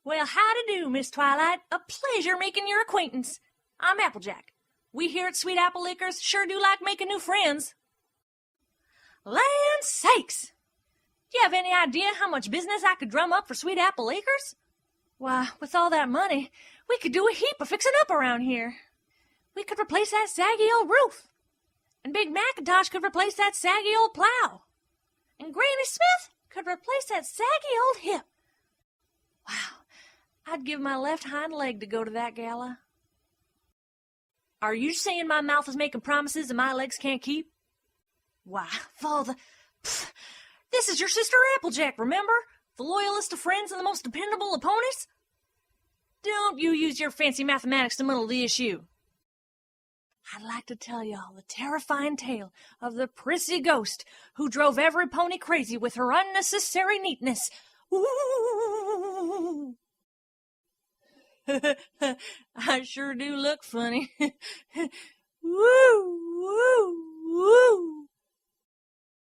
Well, how-do, Miss Twilight. A pleasure making your acquaintance. I'm Applejack. We here at Sweet Apple Liquors sure do like making new friends. Land sakes! Do you have any idea how much business I could drum up for Sweet Apple Liquors? Why, with all that money, we could do a heap of fixing up around here. We could replace that saggy old roof. And Big Macintosh could replace that saggy old plow. And Granny Smith could replace that saggy old hip. Wow, I'd give my left hind leg to go to that gala. Are you saying my mouth is making promises and my legs can't keep? Why, Father, this is your sister Applejack, remember? The loyalest of friends and the most dependable opponents? Don't you use your fancy mathematics to muddle the issue. I'd like to tell y'all the terrifying tale of the prissy ghost who drove every pony crazy with her unnecessary neatness. Ooh. I sure do look funny. Woo!